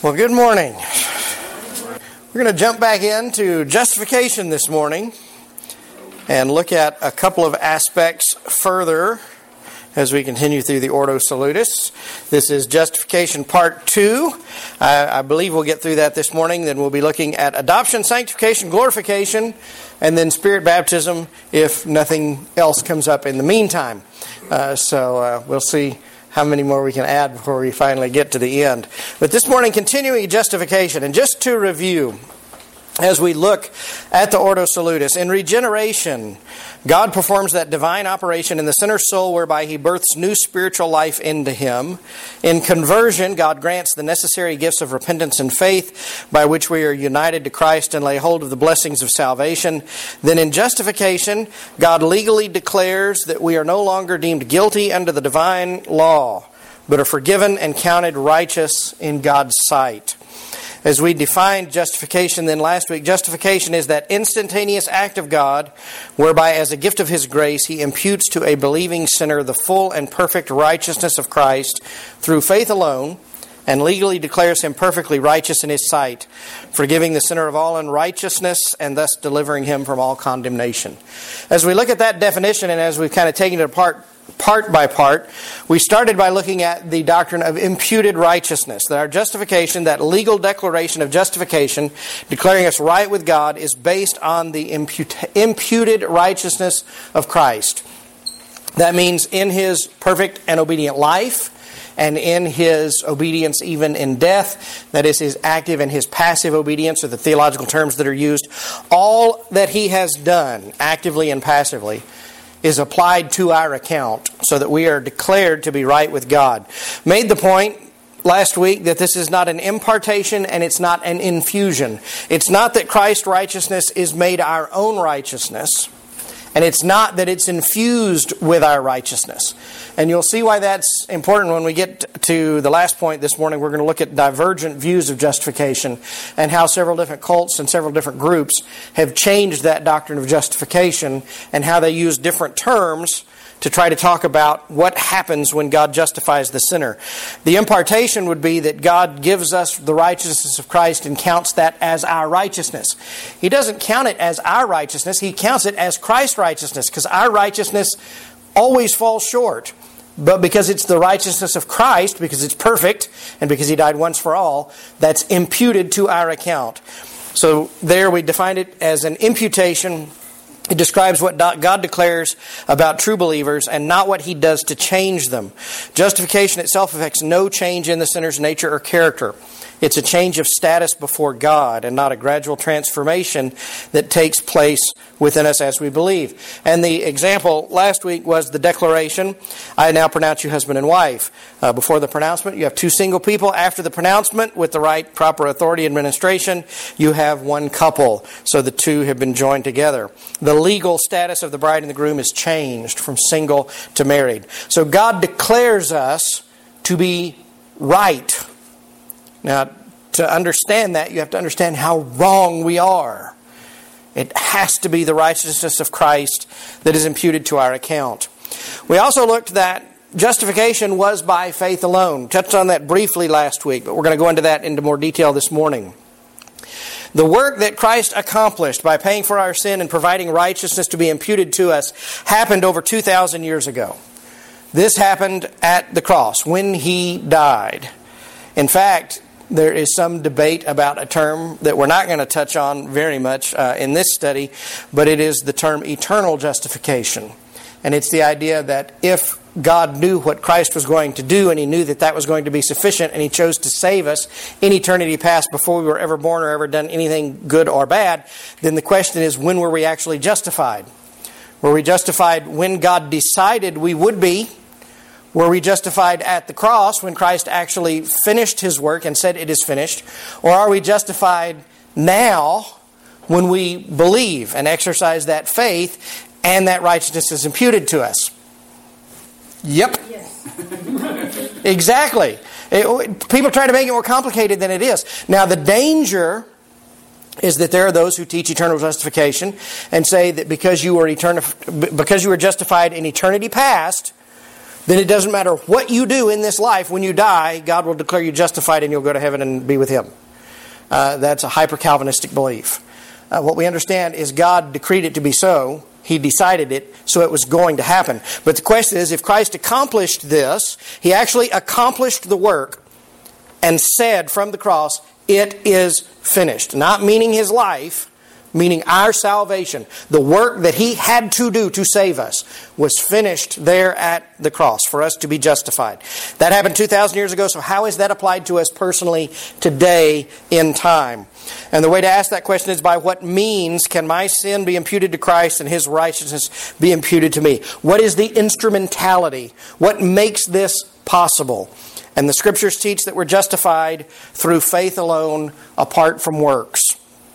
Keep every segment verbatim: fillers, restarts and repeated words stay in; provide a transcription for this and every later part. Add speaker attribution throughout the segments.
Speaker 1: Well, good morning. We're going to jump back into justification this morning and look at a couple of aspects further as we continue through the Ordo Salutis. This is justification part two. I, I believe we'll get through that this morning. Then we'll be looking at adoption, sanctification, glorification, and then spirit baptism if nothing else comes up in the meantime. Uh, so uh, we'll see how many more we can add before we finally get to the end. But this morning, continuing justification. And just to review, as we look at the Ordo Salutis, in regeneration, God performs that divine operation in the sinner's soul whereby He births new spiritual life into him. In conversion, God grants the necessary gifts of repentance and faith by which we are united to Christ and lay hold of the blessings of salvation. Then in justification, God legally declares that we are no longer deemed guilty under the divine law, but are forgiven and counted righteous in God's sight. As we defined justification then last week, justification is that instantaneous act of God whereby as a gift of His grace He imputes to a believing sinner the full and perfect righteousness of Christ through faith alone and legally declares him perfectly righteous in His sight, forgiving the sinner of all unrighteousness and thus delivering him from all condemnation. As we look at that definition and as we've kind of taken it apart part by part, we started by looking at the doctrine of imputed righteousness. That our justification, that legal declaration of justification, declaring us right with God, is based on the imput- imputed righteousness of Christ. That means in His perfect and obedient life, and in His obedience even in death, that is His active and His passive obedience, are the theological terms that are used. All that He has done, actively and passively, is applied to our account so that we are declared to be right with God. Made the point last week that this is not an impartation and it's not an infusion. It's not that Christ's righteousness is made our own righteousness, and it's not that it's infused with our righteousness. And you'll see why that's important when we get to the last point this morning. We're going to look at divergent views of justification and how several different cults and several different groups have changed that doctrine of justification and how they use different terms to try to talk about what happens when God justifies the sinner. The impartation would be that God gives us the righteousness of Christ and counts that as our righteousness. He doesn't count it as our righteousness. He counts it as Christ's righteousness, because our righteousness always falls short. But because it's the righteousness of Christ, because it's perfect, and because He died once for all, that's imputed to our account. So there we define it as an imputation. It describes what God declares about true believers and not what He does to change them. Justification itself affects no change in the sinner's nature or character. It's a change of status before God and not a gradual transformation that takes place within us as we believe. And the example last week was the declaration, I now pronounce you husband and wife. Uh, before the pronouncement, you have two single people. After the pronouncement, with the right proper authority administration, you have one couple. So the two have been joined together. The legal status of the bride and the groom is changed from single to married. So God declares us to be right. Now, to understand that, you have to understand how wrong we are. It has to be the righteousness of Christ that is imputed to our account. We also looked that justification was by faith alone. Touched on that briefly last week, but we're going to go into that into more detail this morning. The work that Christ accomplished by paying for our sin and providing righteousness to be imputed to us happened over two thousand years ago. This happened at the cross when He died. In fact, there is some debate about a term that we're not going to touch on very much uh, in this study, but it is the term eternal justification. And it's the idea that if God knew what Christ was going to do and He knew that that was going to be sufficient and He chose to save us in eternity past before we were ever born or ever done anything good or bad, then the question is, when were we actually justified? Were we justified when God decided we would be? Were we justified at the cross when Christ actually finished His work and said it is finished? Or are we justified now when we believe and exercise that faith and that righteousness is imputed to us? Yep. Yes. Exactly. It, people try to make it more complicated than it is. Now the danger is that there are those who teach eternal justification and say that because you were eternal, because you were justified in eternity past, then it doesn't matter what you do in this life. When you die, God will declare you justified and you'll go to heaven and be with Him. Uh, that's a hyper-Calvinistic belief. Uh, what we understand is God decreed it to be so. He decided it, so it was going to happen. But the question is, if Christ accomplished this, He actually accomplished the work and said from the cross, it is finished. Not meaning His life, meaning our salvation. The work that He had to do to save us was finished there at the cross for us to be justified. That happened two thousand years ago, so how is that applied to us personally today in time? And the way to ask that question is, by what means can my sin be imputed to Christ and His righteousness be imputed to me? What is the instrumentality? What makes this possible? And the Scriptures teach that we're justified through faith alone, apart from works.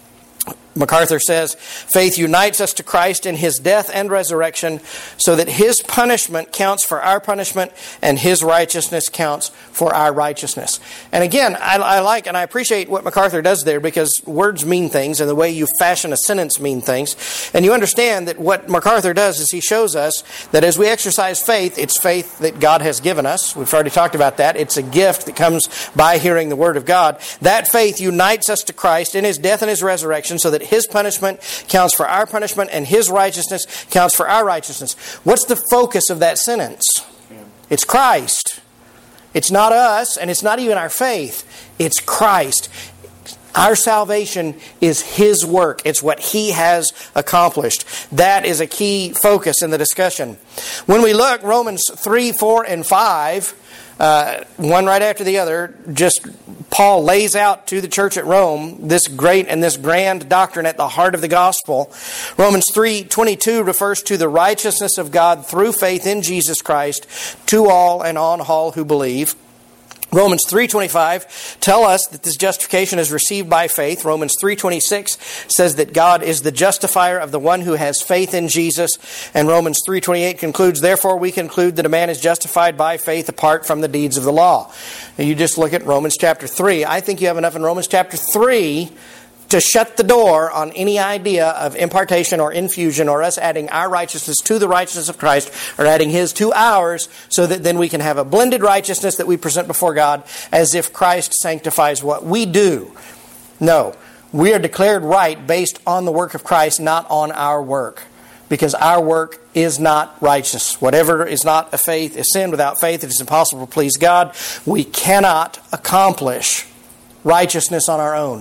Speaker 1: MacArthur says, faith unites us to Christ in His death and resurrection so that His punishment counts for our punishment and His righteousness counts for our righteousness. And again, I, I like and I appreciate what MacArthur does there, because words mean things and the way you fashion a sentence mean things. And you understand that what MacArthur does is he shows us that as we exercise faith, it's faith that God has given us. We've already talked about that. It's a gift that comes by hearing the Word of God. That faith unites us to Christ in His death and His resurrection so that His punishment counts for our punishment and His righteousness counts for our righteousness. What's the focus of that sentence? It's Christ. It's not us, and it's not even our faith. It's Christ. Our salvation is His work. It's what He has accomplished. That is a key focus in the discussion. When we look, Romans three, four, and five, Uh, one right after the other, just Paul lays out to the church at Rome this great and this grand doctrine at the heart of the gospel. Romans three twenty-two refers to the righteousness of God through faith in Jesus Christ to all and on all who believe. Romans three twenty-five tell us that this justification is received by faith. Romans three twenty-six says that God is the justifier of the one who has faith in Jesus. And Romans three twenty-eight concludes, therefore we conclude that a man is justified by faith apart from the deeds of the law. Now you just look at Romans chapter three. I think you have enough in Romans chapter three to shut the door on any idea of impartation or infusion or us adding our righteousness to the righteousness of Christ or adding His to ours, so that then we can have a blended righteousness that we present before God as if Christ sanctifies what we do. No, we are declared right based on the work of Christ, not on our work. Because our work is not righteous. Whatever is not a faith is sin. Without faith it is impossible to please God. We cannot accomplish righteousness on our own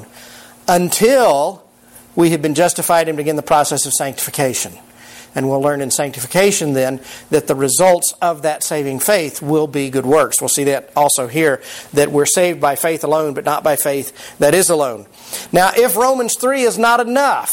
Speaker 1: until we have been justified and begin the process of sanctification. And we'll learn in sanctification then that the results of that saving faith will be good works. We'll see that also here, that we're saved by faith alone, but not by faith that is alone. Now, if Romans three is not enough,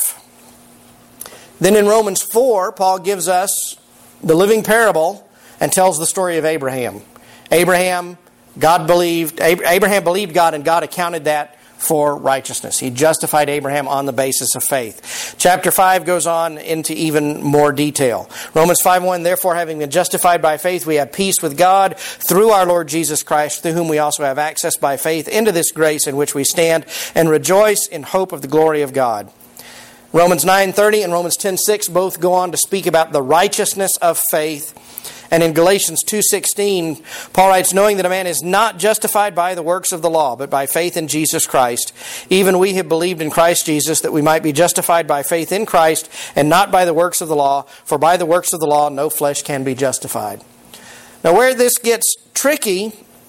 Speaker 1: then in Romans four, Paul gives us the living parable and tells the story of Abraham. Abraham, God believed, Abraham believed God, and God accounted that for righteousness. He justified Abraham on the basis of faith. Chapter five goes on into even more detail. Romans five one, therefore having been justified by faith, we have peace with God through our Lord Jesus Christ, through whom we also have access by faith into this grace in which we stand and rejoice in hope of the glory of God. Romans nine thirty and Romans ten six both go on to speak about the righteousness of faith. And in Galatians two sixteen, Paul writes, knowing that a man is not justified by the works of the law, but by faith in Jesus Christ. Even we have believed in Christ Jesus, that we might be justified by faith in Christ, and not by the works of the law. For by the works of the law, no flesh can be justified. Now, where this gets tricky,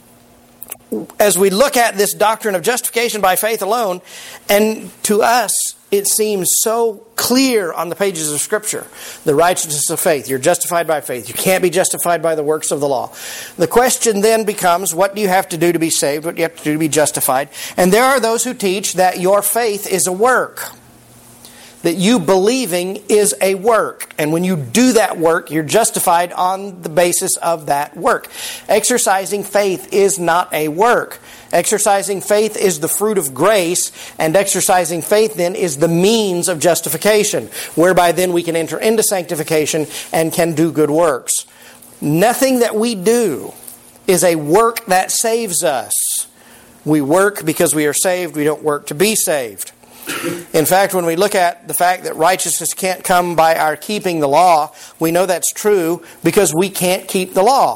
Speaker 1: as we look at this doctrine of justification by faith alone, and to us, it seems so clear on the pages of Scripture, the righteousness of faith. You're justified by faith. You can't be justified by the works of the law. The question then becomes, what do you have to do to be saved? What do you have to do to be justified? And there are those who teach that your faith is a work. That you believing is a work. And when you do that work, you're justified on the basis of that work. Exercising faith is not a work. Exercising faith is the fruit of grace, and exercising faith then is the means of justification, whereby then we can enter into sanctification and can do good works. Nothing that we do is a work that saves us. We work because we are saved. We don't work to be saved. In fact, when we look at the fact that righteousness can't come by our keeping the law, we know that's true because we can't keep the law.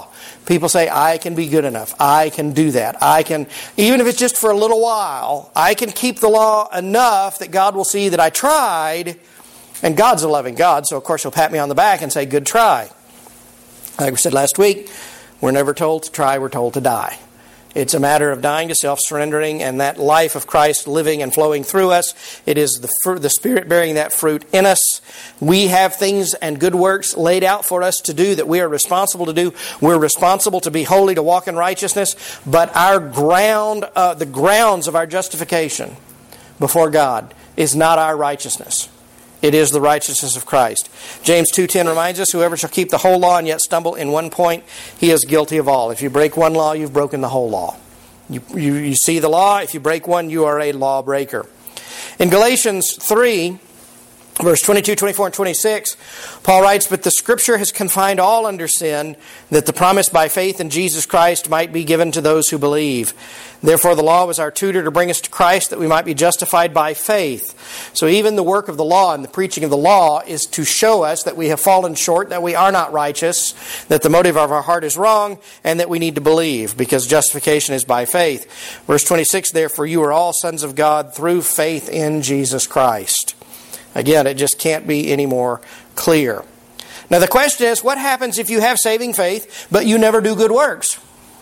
Speaker 1: People say, I can be good enough. I can do that. I can, even if it's just for a little while, I can keep the law enough that God will see that I tried. And God's a loving God, so of course He'll pat me on the back and say, good try. Like we said last week, we're never told to try, we're told to die. It's a matter of dying to self, surrendering, and that life of Christ living and flowing through us. It is the fruit, the Spirit bearing that fruit in us. We have things and good works laid out for us to do that we are responsible to do. We're responsible to be holy, to walk in righteousness. But our ground, uh, the grounds of our justification before God is not our righteousness. It is the righteousness of Christ. James two ten reminds us, whoever shall keep the whole law and yet stumble in one point, he is guilty of all. If you break one law, you've broken the whole law. You, you, you see the law. If you break one, you are a lawbreaker. In Galatians three, verse twenty-two, twenty-four, and twenty-six, Paul writes, but the Scripture has confined all under sin, that the promise by faith in Jesus Christ might be given to those who believe. Therefore the law was our tutor to bring us to Christ, that we might be justified by faith. So even the work of the law and the preaching of the law is to show us that we have fallen short, that we are not righteous, that the motive of our heart is wrong, and that we need to believe, because justification is by faith. Verse twenty-six, therefore you are all sons of God through faith in Jesus Christ. Again, it just can't be any more clear. Now the question is, what happens if you have saving faith, but you never do good works?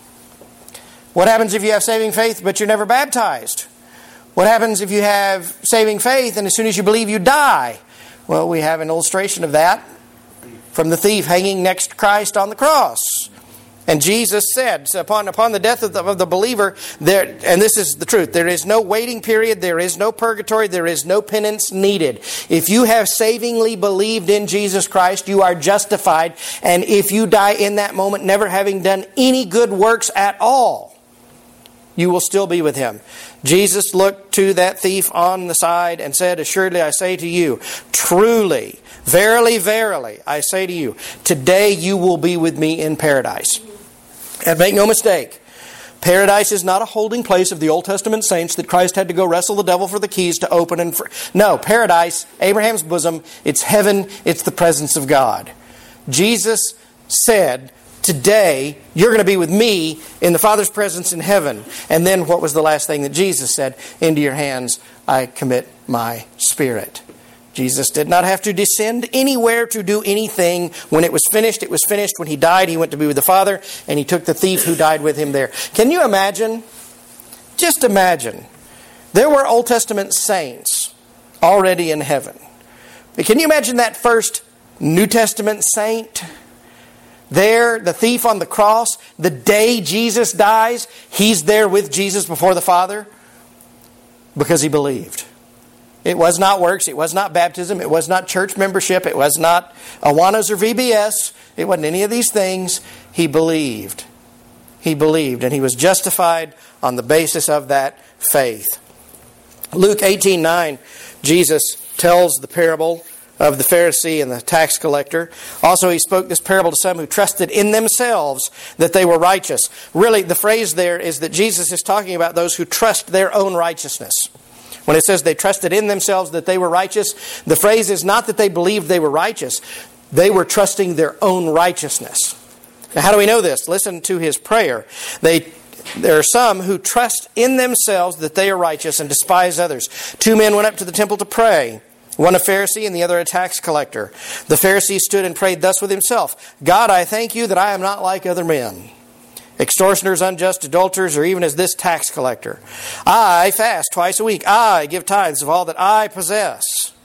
Speaker 1: What happens if you have saving faith, but you're never baptized? What happens if you have saving faith, and as soon as you believe, you die? Well, we have an illustration of that from the thief hanging next to Christ on the cross. And Jesus said, so upon, upon the death of the, of the believer, there, and this is the truth, there is no waiting period, there is no purgatory, there is no penance needed. If you have savingly believed in Jesus Christ, you are justified. And if you die in that moment, never having done any good works at all, you will still be with Him. Jesus looked to that thief on the side and said, assuredly I say to you, truly, verily, verily, I say to you, today you will be with me in paradise. And make no mistake, paradise is not a holding place of the Old Testament saints that Christ had to go wrestle the devil for the keys to open and... Fr- no, paradise, Abraham's bosom, it's heaven, it's the presence of God. Jesus said, today you're going to be with me in the Father's presence in heaven. And then what was the last thing that Jesus said? Into your hands I commit my spirit. Jesus did not have to descend anywhere to do anything. When it was finished, it was finished. When He died, He went to be with the Father, and He took the thief who died with Him there. Can you imagine? Just imagine. There were Old Testament saints already in heaven. But can you imagine that first New Testament saint? There, the thief on the cross, the day Jesus dies, he's there with Jesus before the Father because he believed. It was not works, it was not baptism, it was not church membership, it was not Awanas or V B S, it wasn't any of these things. He believed. He believed, and he was justified on the basis of that faith. Luke eighteen nine, Jesus tells the parable of the Pharisee and the tax collector. Also, He spoke this parable to some who trusted in themselves that they were righteous. Really, the phrase there is that Jesus is talking about those who trust their own righteousness. When it says they trusted in themselves that they were righteous, the phrase is not that they believed they were righteous. They were trusting their own righteousness. Now, how do we know this? Listen to his prayer. They There are some who trust in themselves that they are righteous and despise others. Two men went up to the temple to pray. One a Pharisee and the other a tax collector. The Pharisee stood and prayed thus with himself, God, I thank you that I am not like other men, extortioners, unjust, adulterers, or even as this tax collector. I fast twice a week. I give tithes of all that I possess.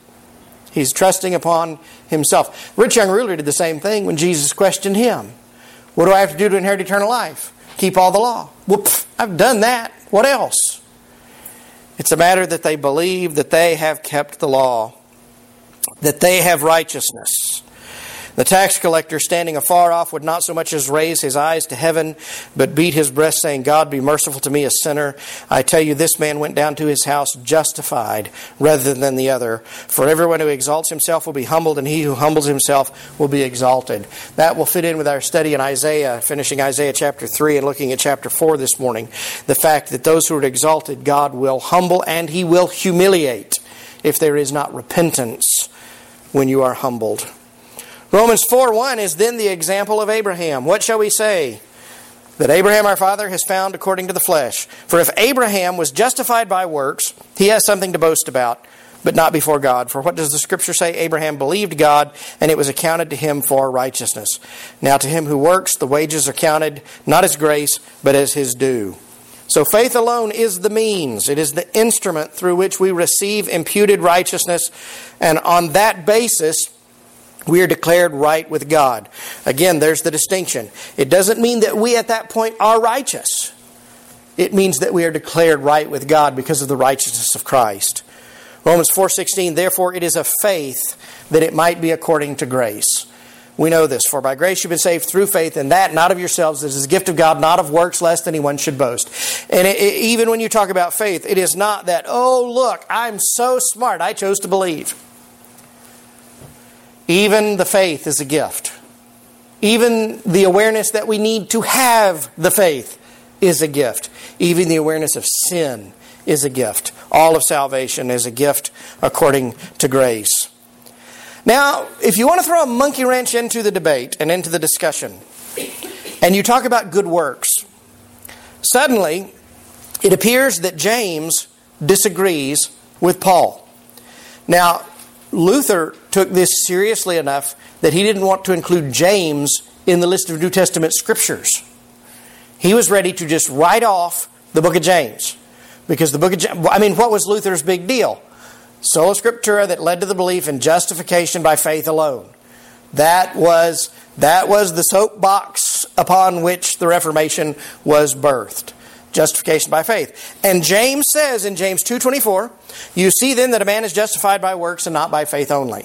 Speaker 1: He's trusting upon himself. Rich young ruler did the same thing when Jesus questioned him. What do I have to do to inherit eternal life? Keep all the law. Well, pff, I've done that. What else? It's a matter that they believe that they have kept the law, that they have righteousness. The tax collector, standing afar off, would not so much as raise his eyes to heaven, but beat his breast, saying, God, be merciful to me, a sinner. I tell you, this man went down to his house justified rather than the other. For everyone who exalts himself will be humbled, and he who humbles himself will be exalted. That will fit in with our study in Isaiah, finishing Isaiah chapter three and looking at chapter four this morning. The fact that those who are exalted, God will humble and He will humiliate if there is not repentance when you are humbled. Romans four one is then the example of Abraham. What shall we say? that Abraham our father has found according to the flesh. For if Abraham was justified by works, he has something to boast about, but not before God. For what does the Scripture say? Abraham believed God, and it was accounted to him for righteousness. Now to him who works, the wages are counted, not as grace, but as his due. So faith alone is the means. It is the instrument through which we receive imputed righteousness, and on that basis, we are declared right with God. Again, there's the distinction. It doesn't mean that we at that point are righteous. It means that we are declared right with God because of the righteousness of Christ. Romans four sixteen, therefore it is of faith that it might be according to grace. We know this, for by grace you've been saved through faith, and that not of yourselves. This is a gift of God, not of works, lest anyone should boast. And it, it, even when you talk about faith, it is not that, oh look, I'm so smart, I chose to believe. Even the faith is a gift. Even the awareness that we need to have the faith is a gift. Even the awareness of sin is a gift. All of salvation is a gift according to grace. Now, if you want to throw a monkey wrench into the debate and into the discussion, and you talk about good works, suddenly it appears that James disagrees with Paul. Now, Luther took this seriously enough that he didn't want to include James in the list of New Testament scriptures. He was ready to just write off the book of James. Because the book of James, I mean, what was Luther's big deal? Sola Scriptura, that led to the belief in justification by faith alone. That was, that was the soapbox upon which the Reformation was birthed. Justification by faith. And James says in James two twenty-four, you see then that a man is justified by works and not by faith only.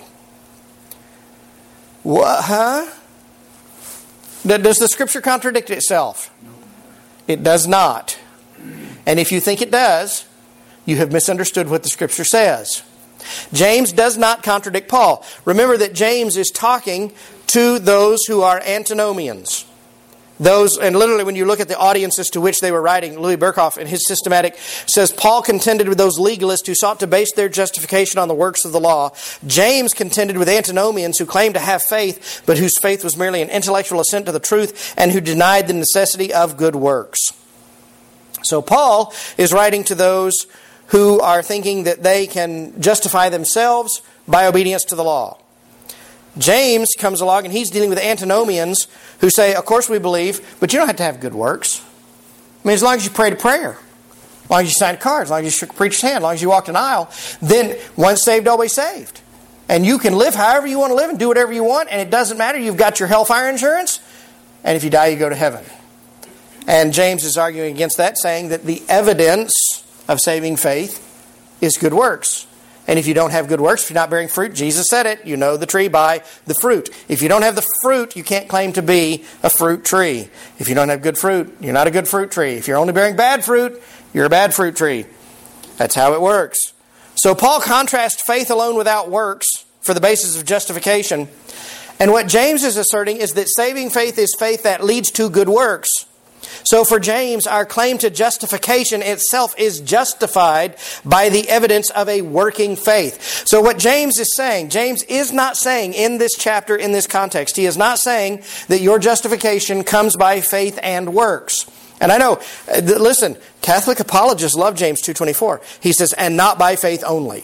Speaker 1: What, huh? Does the Scripture contradict itself? It does not. And if you think it does, you have misunderstood what the Scripture says. James does not contradict Paul. Remember that James is talking to those who are antinomians. Those, and literally when you look at the audiences to which they were writing, Louis Berkhoff in his systematic says, Paul contended with those legalists who sought to base their justification on the works of the law. James contended with antinomians who claimed to have faith, but whose faith was merely an intellectual assent to the truth and who denied the necessity of good works. So Paul is writing to those who are thinking that they can justify themselves by obedience to the law. James comes along and he's dealing with antinomians who say, of course we believe, but you don't have to have good works. I mean, as long as you prayed a prayer, as long as you signed a card, as long as you shook a preacher's hand, as long as you walked an aisle, then once saved, always saved. And you can live however you want to live and do whatever you want, and it doesn't matter. You've got your hellfire insurance, and if you die, you go to heaven. And James is arguing against that, saying that the evidence of saving faith is good works. And if you don't have good works, if you're not bearing fruit, Jesus said it, you know the tree by the fruit. If you don't have the fruit, you can't claim to be a fruit tree. If you don't have good fruit, you're not a good fruit tree. If you're only bearing bad fruit, you're a bad fruit tree. That's how it works. So Paul contrasts faith alone without works for the basis of justification. And what James is asserting is that saving faith is faith that leads to good works. So for James, our claim to justification itself is justified by the evidence of a working faith. So what James is saying, James is not saying in this chapter, in this context, he is not saying that your justification comes by faith and works. And I know, listen, Catholic apologists love James two twenty-four. He says, and not by faith only.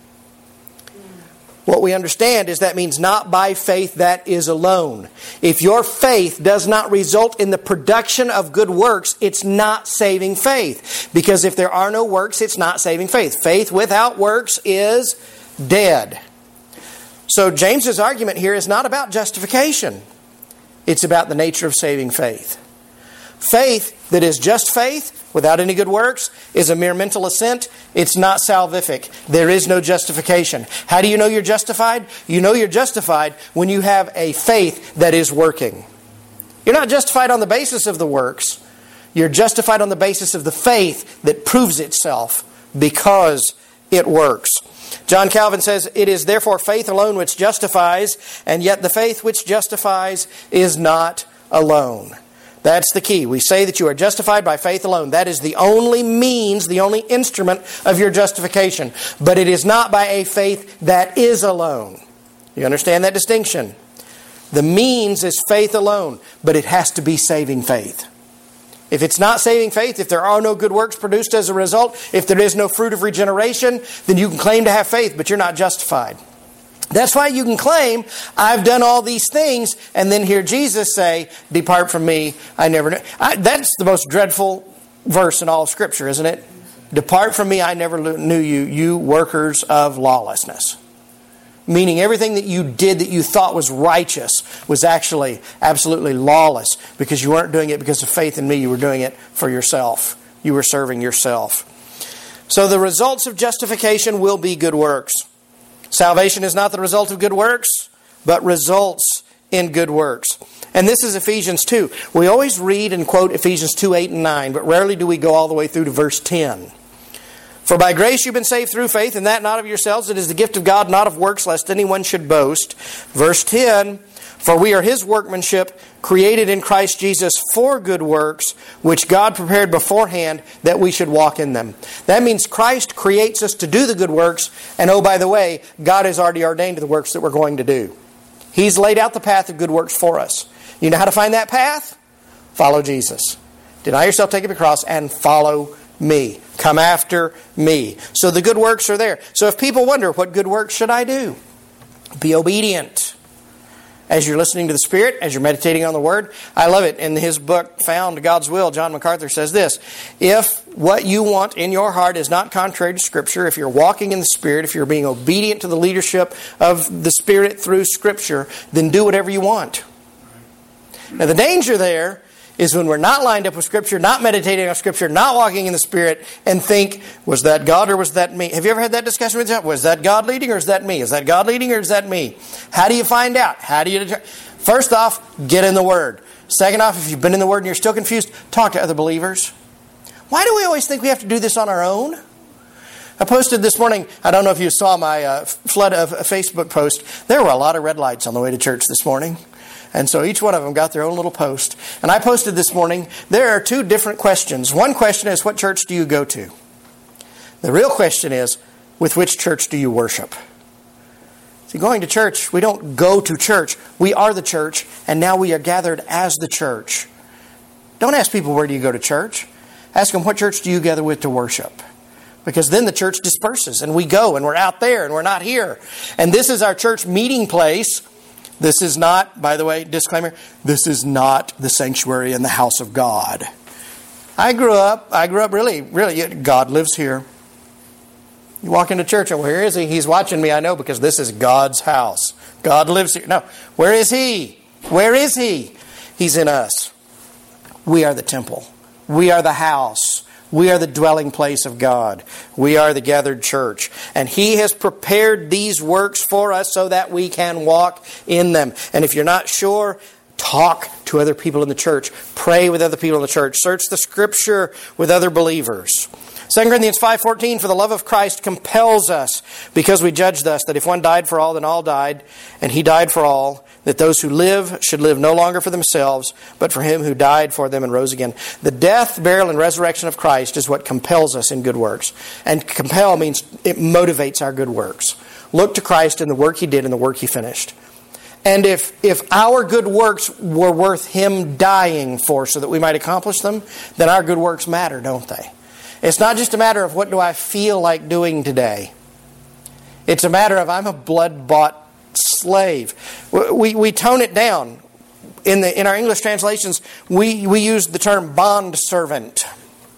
Speaker 1: What we understand is that means not by faith that is alone. If your faith does not result in the production of good works, it's not saving faith. Because if there are no works, it's not saving faith. Faith without works is dead. So James's argument here is not about justification. It's about the nature of saving faith. Faith that is just faith, without any good works, is a mere mental assent. It's not salvific. There is no justification. How do you know you're justified? You know you're justified when you have a faith that is working. You're not justified on the basis of the works. You're justified on the basis of the faith that proves itself because it works. John Calvin says, it is therefore faith alone which justifies, and yet the faith which justifies is not alone. That's the key. We say that you are justified by faith alone. That is the only means, the only instrument of your justification. But it is not by a faith that is alone. You understand that distinction? The means is faith alone, but it has to be saving faith. If it's not saving faith, if there are no good works produced as a result, if there is no fruit of regeneration, then you can claim to have faith, but you're not justified. That's why you can claim, I've done all these things, and then hear Jesus say, depart from me, I never knew. I, that's the most dreadful verse in all of Scripture, isn't it? Depart from me, I never knew you, you workers of lawlessness. Meaning everything that you did that you thought was righteous was actually absolutely lawless, because you weren't doing it because of faith in me, you were doing it for yourself. You were serving yourself. So the results of justification will be good works. Salvation is not the result of good works, but results in good works. And this is Ephesians two. We always read and quote Ephesians two, eight, and nine, but rarely do we go all the way through to verse ten. For by grace you've been saved through faith, and that not of yourselves. It is the gift of God, not of works, lest anyone should boast. Verse ten, for we are His workmanship, created in Christ Jesus for good works, which God prepared beforehand that we should walk in them. That means Christ creates us to do the good works, and oh, by the way, God has already ordained the works that we're going to do. He's laid out the path of good works for us. You know how to find that path? Follow Jesus. Deny yourself, take up your cross, and follow me. Come after me. So the good works are there. So if people wonder, what good works should I do? Be obedient. As you're listening to the Spirit, as you're meditating on the Word. I love it. In his book, Found God's Will, John MacArthur says this: if what you want in your heart is not contrary to Scripture, if you're walking in the Spirit, if you're being obedient to the leadership of the Spirit through Scripture, then do whatever you want. Now the danger there is when we're not lined up with Scripture, not meditating on Scripture, not walking in the Spirit, and think, was that God or was that me? Have you ever had that discussion with yourself? Was that God leading or is that me? Is that God leading or is that me? How do you find out? How do you determine? First off, get in the Word. Second off, if you've been in the Word and you're still confused, talk to other believers. Why do we always think we have to do this on our own? I posted this morning, I don't know if you saw my uh, flood of a Facebook post. There were a lot of red lights on the way to church this morning. And so each one of them got their own little post. And I posted this morning, there are two different questions. One question is, what church do you go to? The real question is, with which church do you worship? See, going to church, we don't go to church. We are the church, and now we are gathered as the church. Don't ask people, where do you go to church? Ask them, what church do you gather with to worship? Because then the church disperses, and we go, and we're out there, and we're not here. And this is our church meeting place. This is not, by the way, disclaimer, this is not the sanctuary in the house of God. I grew up, I grew up really, really, God lives here. You walk into church and where is He? He's watching me, I know, because this is God's house. God lives here. No, where is He? Where is He? He's in us. We are the temple. We are the house. We are the dwelling place of God. We are the gathered church. And He has prepared these works for us so that we can walk in them. And if you're not sure, talk to other people in the church. Pray with other people in the church. Search the Scripture with other believers. Second Corinthians five fourteen, for the love of Christ compels us, because we judge thus, that if one died for all, then all died, and He died for all, that those who live should live no longer for themselves, but for Him who died for them and rose again. The death, burial, and resurrection of Christ is what compels us in good works. And compel means it motivates our good works. Look to Christ and the work He did and the work He finished. And if, if our good works were worth Him dying for so that we might accomplish them, then our good works matter, don't they? It's not just a matter of what do I feel like doing today. It's a matter of I'm a blood-bought slave. We, we tone it down. In the in our English translations, we, we use the term bond servant.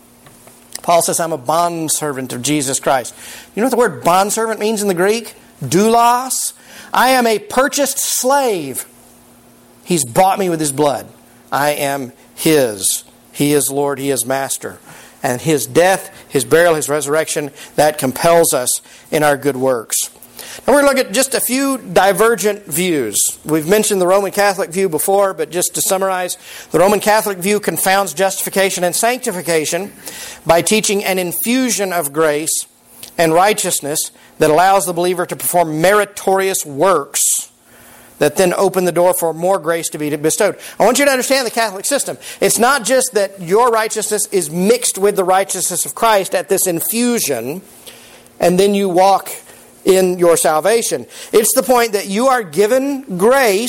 Speaker 1: Paul says, I'm a bond servant of Jesus Christ. You know what the word bond servant means in the Greek? Doulos. I am a purchased slave. He's bought me with His blood. I am His. He is Lord. He is Master. And His death, His burial, His resurrection, that compels us in our good works. Now we're going to look at just a few divergent views. We've mentioned the Roman Catholic view before, but just to summarize, the Roman Catholic view confounds justification and sanctification by teaching an infusion of grace and righteousness that allows the believer to perform meritorious works that then open the door for more grace to be bestowed. I want you to understand the Catholic system. It's not just that your righteousness is mixed with the righteousness of Christ at this infusion, and then you walk in your salvation. It's the point that you are given grace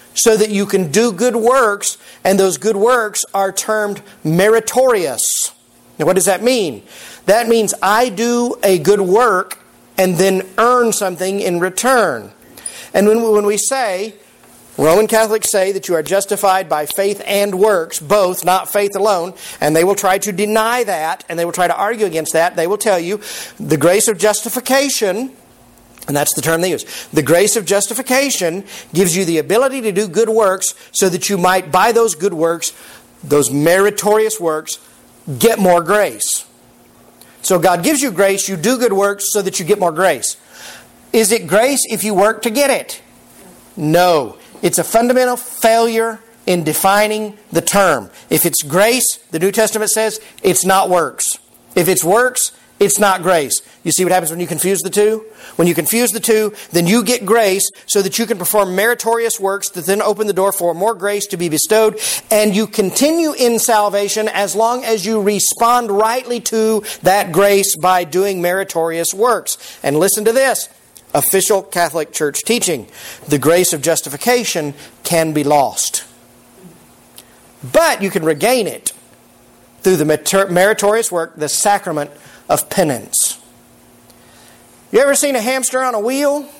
Speaker 1: so that you can do good works, and those good works are termed meritorious. Now, what does that mean? That means I do a good work and then earn something in return. And when, when we say, Roman Catholics say that you are justified by faith and works, both, not faith alone, and they will try to deny that, and they will try to argue against that. They will tell you the grace of justification, and that's the term they use, the grace of justification gives you the ability to do good works so that you might, by those good works, those meritorious works, get more grace. So God gives you grace, you do good works so that you get more grace. Is it grace if you work to get it? No. It's a fundamental failure in defining the term. If it's grace, the New Testament says, it's not works. If it's works, it's not grace. You see what happens when you confuse the two? When you confuse the two, then you get grace so that you can perform meritorious works that then open the door for more grace to be bestowed. And you continue in salvation as long as you respond rightly to that grace by doing meritorious works. And listen to this. Official Catholic Church teaching. The grace of justification can be lost. But you can regain it through the meritorious work, the sacrament of penance. You ever seen a hamster on a wheel?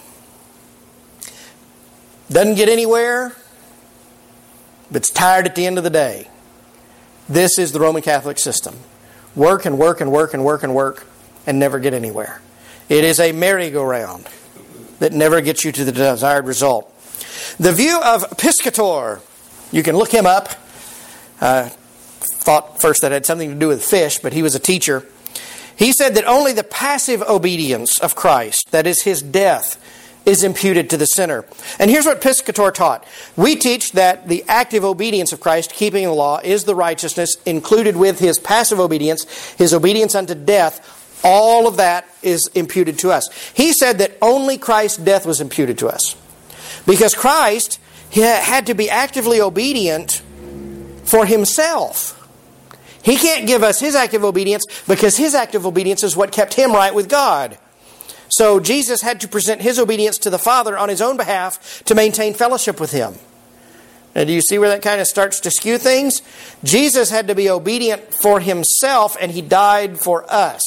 Speaker 1: Doesn't get anywhere, but it's tired at the end of the day. This is the Roman Catholic system. Work and work and work and work and work and never get anywhere. It is a merry-go-round that never gets you to the desired result. The view of Piscator, you can look him up. I uh, thought first that had something to do with fish, but he was a teacher. He said that only the passive obedience of Christ, that is His death, is imputed to the sinner. And here's what Piscator taught. We teach that the active obedience of Christ, keeping the law, is the righteousness included with His passive obedience, His obedience unto death. All of that is imputed to us. He said that only Christ's death was imputed to us. Because Christ had to be actively obedient for Himself. He can't give us His active obedience because His active obedience is what kept Him right with God. So Jesus had to present His obedience to the Father on His own behalf to maintain fellowship with Him. Now, do you see where that kind of starts to skew things? Jesus had to be obedient for Himself, and He died for us.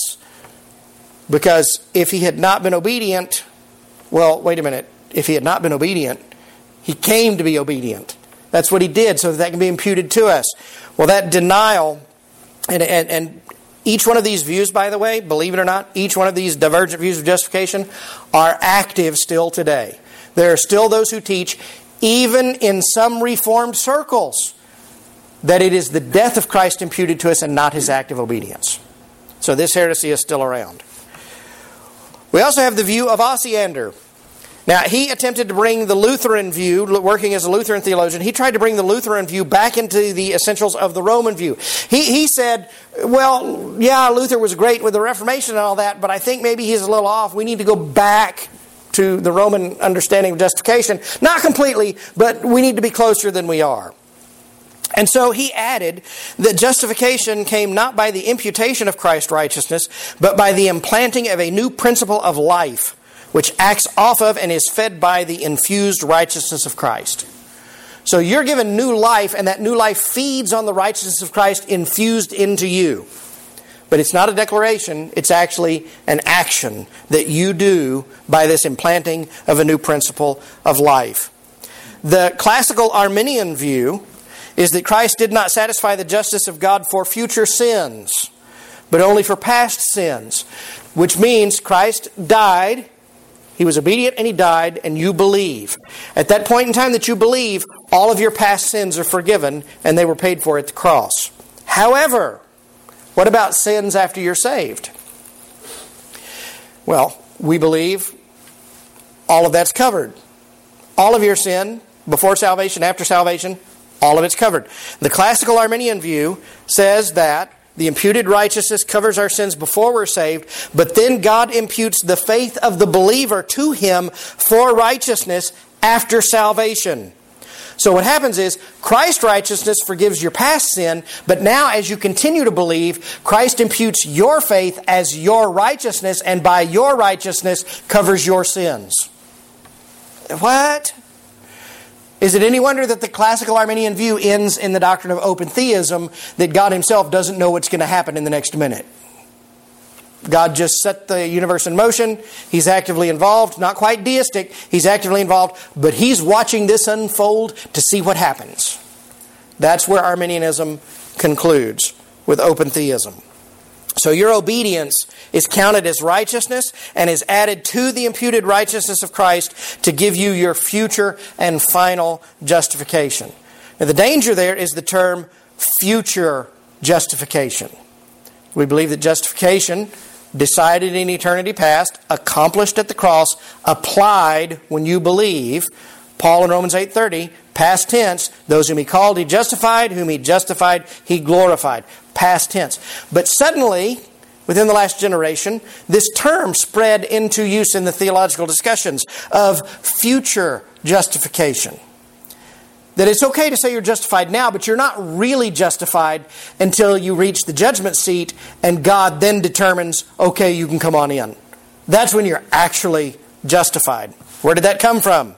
Speaker 1: Because if He had not been obedient, well, wait a minute. If He had not been obedient, He came to be obedient. That's what He did, so that, that can be imputed to us. Well, that denial... And, and, and each one of these views, by the way, believe it or not, each one of these divergent views of justification are active still today. There are still those who teach, even in some Reformed circles, that it is the death of Christ imputed to us and not His active obedience. So this heresy is still around. We also have the view of Osiander. Now, he attempted to bring the Lutheran view, working as a Lutheran theologian, he tried to bring the Lutheran view back into the essentials of the Roman view. He he said, well, yeah, Luther was great with the Reformation and all that, but I think maybe he's a little off. We need to go back to the Roman understanding of justification. Not completely, but we need to be closer than we are. And so he added that justification came not by the imputation of Christ's righteousness, but by the implanting of a new principle of life, which acts off of and is fed by the infused righteousness of Christ. So you're given new life, and that new life feeds on the righteousness of Christ infused into you. But it's not a declaration, it's actually an action that you do by this implanting of a new principle of life. The classical Arminian view is that Christ did not satisfy the justice of God for future sins, but only for past sins, which means Christ died, He was obedient and He died, and you believe. At that point in time that you believe, all of your past sins are forgiven, and they were paid for at the cross. However, what about sins after you're saved? Well, we believe all of that's covered. All of your sin, before salvation, after salvation, all of it's covered. The classical Arminian view says that the imputed righteousness covers our sins before we're saved, but then God imputes the faith of the believer to him for righteousness after salvation. So what happens is, Christ's righteousness forgives your past sin, but now as you continue to believe, Christ imputes your faith as your righteousness, and by your righteousness covers your sins. What? Is it any wonder that the classical Arminian view ends in the doctrine of open theism, that God himself doesn't know what's going to happen in the next minute? God just set the universe in motion. He's actively involved. Not quite deistic. He's actively involved. But he's watching this unfold to see what happens. That's where Arminianism concludes with open theism. So your obedience is counted as righteousness and is added to the imputed righteousness of Christ to give you your future and final justification. Now the danger there is the term future justification. We believe that justification, decided in eternity past, accomplished at the cross, applied when you believe. Paul in Romans eight thirty, past tense, those whom he called he justified, whom he justified he glorified. Past tense. But suddenly, within the last generation, this term spread into use in the theological discussions of future justification. That it's okay to say you're justified now, but you're not really justified until you reach the judgment seat and God then determines, okay, you can come on in. That's when you're actually justified. Where did that come from?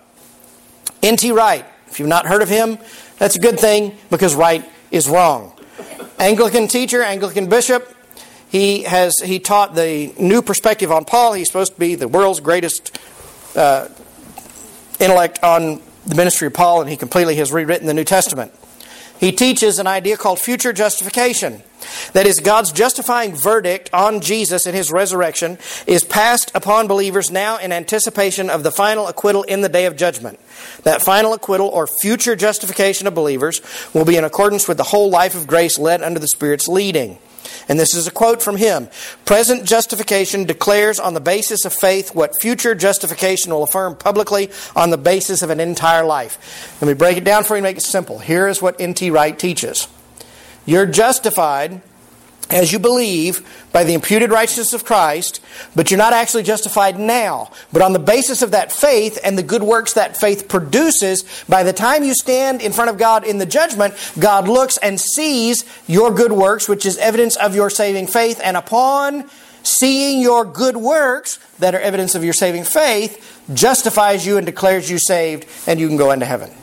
Speaker 1: N T Wright. If you've not heard of him, that's a good thing because right is wrong. Anglican teacher, Anglican bishop. He has he taught the new perspective on Paul. He's supposed to be the world's greatest uh, intellect on the ministry of Paul, and he completely has rewritten the New Testament. He teaches an idea called future justification. That is, God's justifying verdict on Jesus and his resurrection is passed upon believers now in anticipation of the final acquittal in the day of judgment. That final acquittal or future justification of believers will be in accordance with the whole life of grace led under the Spirit's leading. And this is a quote from him. Present justification declares on the basis of faith what future justification will affirm publicly on the basis of an entire life. Let me break it down for you and make it simple. Here is what N T Wright teaches. You're justified as you believe by the imputed righteousness of Christ, but you're not actually justified now. But on the basis of that faith and the good works that faith produces, by the time you stand in front of God in the judgment, God looks and sees your good works, which is evidence of your saving faith, and upon seeing your good works that are evidence of your saving faith, justifies you and declares you saved, and you can go into heaven.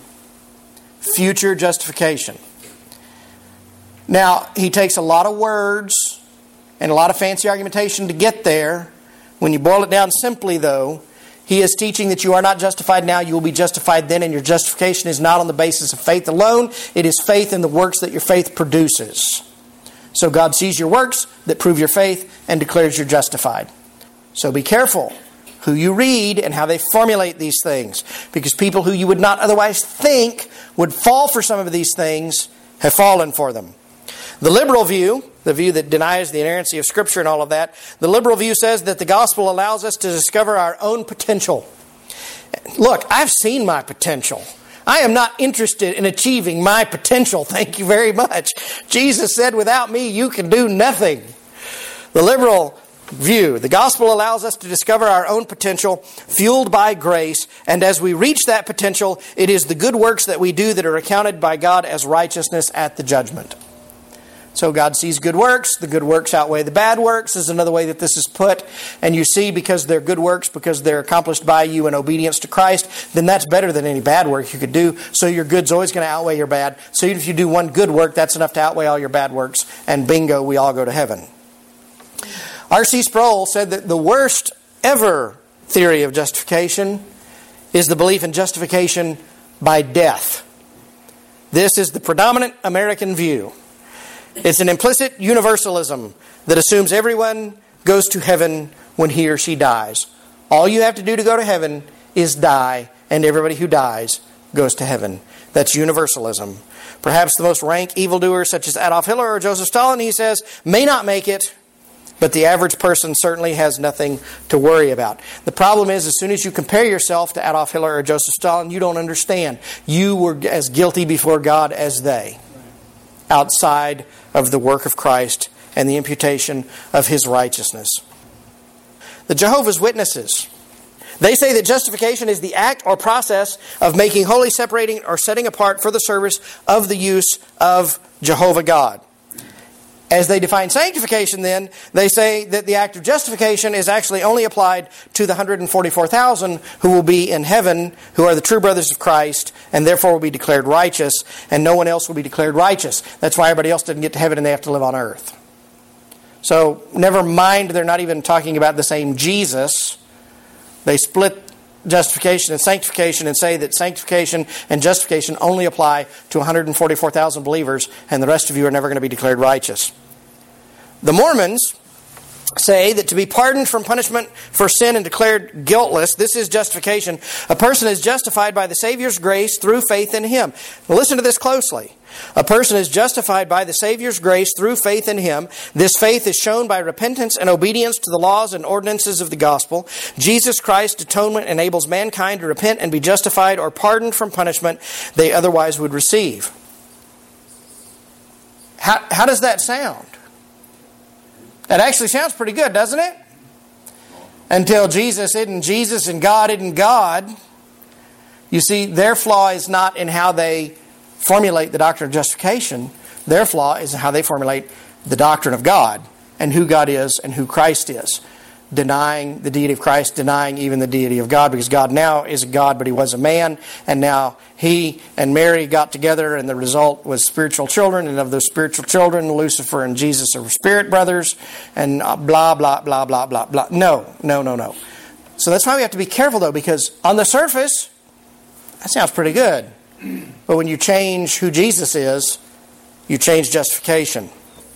Speaker 1: Future justification. Now, he takes a lot of words and a lot of fancy argumentation to get there. When you boil it down simply, though, he is teaching that you are not justified now, you will be justified then, and your justification is not on the basis of faith alone. It is faith in the works that your faith produces. So God sees your works that prove your faith and declares you're justified. So be careful who you read and how they formulate these things, because people who you would not otherwise think would fall for some of these things have fallen for them. The liberal view, the view that denies the inerrancy of Scripture and all of that, the liberal view says that the gospel allows us to discover our own potential. Look, I've seen my potential. I am not interested in achieving my potential. Thank you very much. Jesus said, without me, you can do nothing. The liberal view, the gospel allows us to discover our own potential, fueled by grace, and as we reach that potential, it is the good works that we do that are accounted by God as righteousness at the judgment. So God sees good works. The good works outweigh the bad works is another way that this is put. And you see, because they're good works, because they're accomplished by you in obedience to Christ, then that's better than any bad work you could do. So your good's always going to outweigh your bad. So even if you do one good work, that's enough to outweigh all your bad works. And bingo, we all go to heaven. R C Sproul said that the worst ever theory of justification is the belief in justification by death. This is the predominant American view. It's an implicit universalism that assumes everyone goes to heaven when he or she dies. All you have to do to go to heaven is die, and everybody who dies goes to heaven. That's universalism. Perhaps the most rank evildoers, such as Adolf Hitler or Joseph Stalin, he says, may not make it, but the average person certainly has nothing to worry about. The problem is, as soon as you compare yourself to Adolf Hitler or Joseph Stalin, you don't understand. You were as guilty before God as they, outside of the work of Christ and the imputation of His righteousness. The Jehovah's Witnesses, they say that justification is the act or process of making holy, separating, or setting apart for the service of the use of Jehovah God. As they define sanctification then, they say that the act of justification is actually only applied to the one hundred forty-four thousand who will be in heaven, who are the true brothers of Christ, and therefore will be declared righteous, and no one else will be declared righteous. That's why everybody else didn't get to heaven and they have to live on earth. So, never mind, they're not even talking about the same Jesus. They split justification and sanctification and say that sanctification and justification only apply to one hundred forty-four thousand believers, and the rest of you are never going to be declared righteous. The Mormons say that to be pardoned from punishment for sin and declared guiltless, this is justification. A person is justified by the Savior's grace through faith in Him. Now listen to this closely. A person is justified by the Savior's grace through faith in Him. This faith is shown by repentance and obedience to the laws and ordinances of the gospel. Jesus Christ's atonement enables mankind to repent and be justified or pardoned from punishment they otherwise would receive. How, how does that sound? That actually sounds pretty good, doesn't it? Until Jesus isn't Jesus and God isn't God. You see, their flaw is not in how they formulate the doctrine of justification. Their flaw is in how they formulate the doctrine of God and who God is and who Christ is. Denying the deity of Christ, denying even the deity of God, because God now is a God, but He was a man, and now He and Mary got together, and the result was spiritual children, and of those spiritual children, Lucifer and Jesus are spirit brothers, and blah, blah, blah, blah, blah, blah. No, no, no, no. So that's why we have to be careful, though, because on the surface, that sounds pretty good. But when you change who Jesus is, you change justification.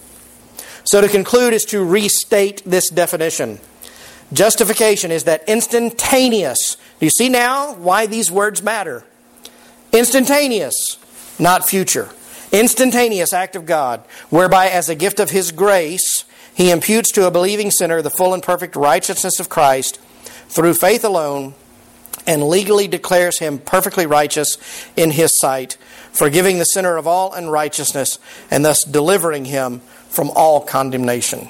Speaker 1: So to conclude is to restate this definition. Justification is that instantaneous. Do you see now why these words matter? Instantaneous, not future. Instantaneous act of God, whereby as a gift of His grace, He imputes to a believing sinner the full and perfect righteousness of Christ through faith alone, and legally declares him perfectly righteous in His sight, forgiving the sinner of all unrighteousness, and thus delivering him from all condemnation.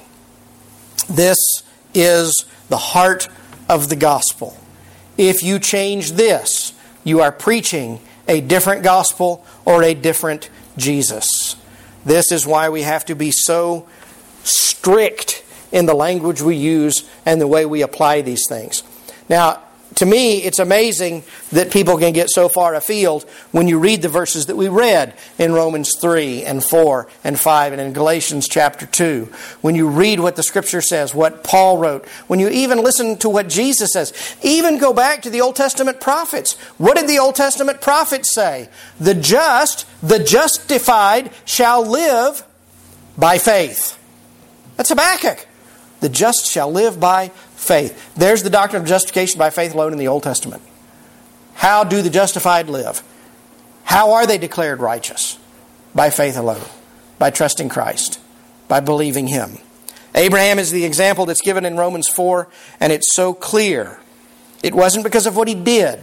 Speaker 1: This is the heart of the gospel. If you change this, you are preaching a different gospel or a different Jesus. This is why we have to be so strict in the language we use and the way we apply these things. Now, to me, it's amazing that people can get so far afield when you read the verses that we read in Romans three and four and five and in Galatians chapter two. When you read what the Scripture says, what Paul wrote. When you even listen to what Jesus says. Even go back to the Old Testament prophets. What did the Old Testament prophets say? The just, the justified shall live by faith. That's Habakkuk. The just shall live by faith. There's the doctrine of justification by faith alone in the Old Testament. How do the justified live? How are they declared righteous? By faith alone. By trusting Christ. By believing Him. Abraham is the example that's given in Romans four, and it's so clear. It wasn't because of what he did.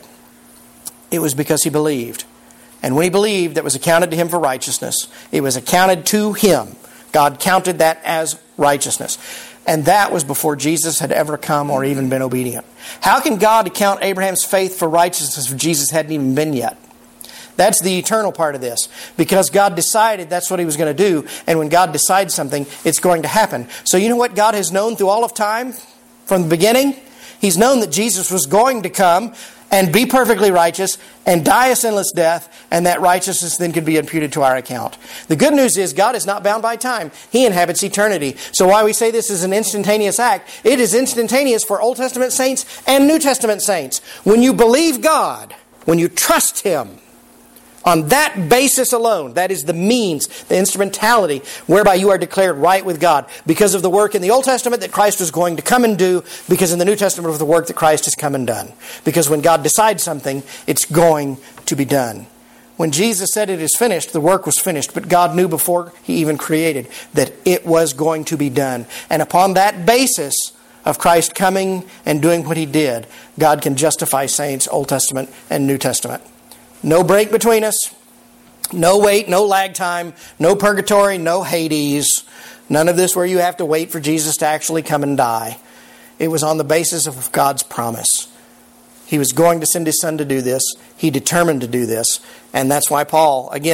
Speaker 1: It was because he believed. And when he believed, that was accounted to him for righteousness. It was accounted to him. God counted that as righteousness. And that was before Jesus had ever come or even been obedient. How can God account Abraham's faith for righteousness if Jesus hadn't even been yet? That's the eternal part of this. Because God decided that's what He was going to do. And when God decides something, it's going to happen. So you know what God has known through all of time? From the beginning? He's known that Jesus was going to come and be perfectly righteous and die a sinless death, and that righteousness then could be imputed to our account. The good news is God is not bound by time. He inhabits eternity. So why we say this is an instantaneous act, it is instantaneous for Old Testament saints and New Testament saints. When you believe God, when you trust Him, on that basis alone, that is the means, the instrumentality whereby you are declared right with God because of the work in the Old Testament that Christ was going to come and do, because in the New Testament of the work that Christ has come and done. Because when God decides something, it's going to be done. When Jesus said it is finished, the work was finished, but God knew before He even created that it was going to be done. And upon that basis of Christ coming and doing what He did, God can justify saints, Old Testament and New Testament. No break between us. No wait, no lag time. No purgatory, no Hades. None of this where you have to wait for Jesus to actually come and die. It was on the basis of God's promise. He was going to send His Son to do this. He determined to do this. And that's why Paul, again,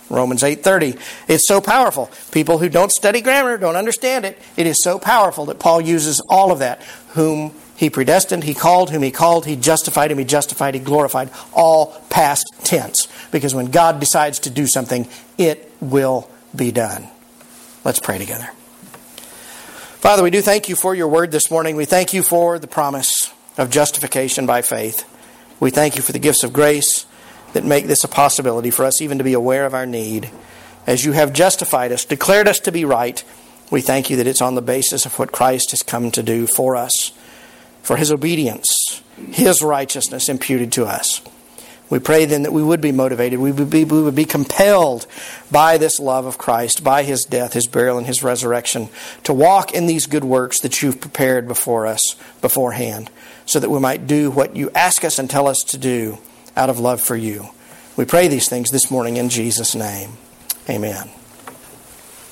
Speaker 1: Romans eight thirty. It's so powerful. People who don't study grammar don't understand it. It is so powerful that Paul uses all of that. Whom he predestined, he called. Whom he called, he justified. Whom he justified, he glorified. All past tense. Because when God decides to do something, it will be done. Let's pray together. Father, we do thank you for your word this morning. We thank you for the promise of justification by faith. We thank you for the gifts of grace that make this a possibility for us even to be aware of our need. As you have justified us, declared us to be right, we thank you that it's on the basis of what Christ has come to do for us, for his obedience, his righteousness imputed to us. We pray then that we would be motivated, we would be, we would be compelled by this love of Christ, by his death, his burial, and his resurrection, to walk in these good works that you've prepared before us beforehand, so that we might do what you ask us and tell us to do out of love for you. We pray these things this morning in Jesus' name. Amen.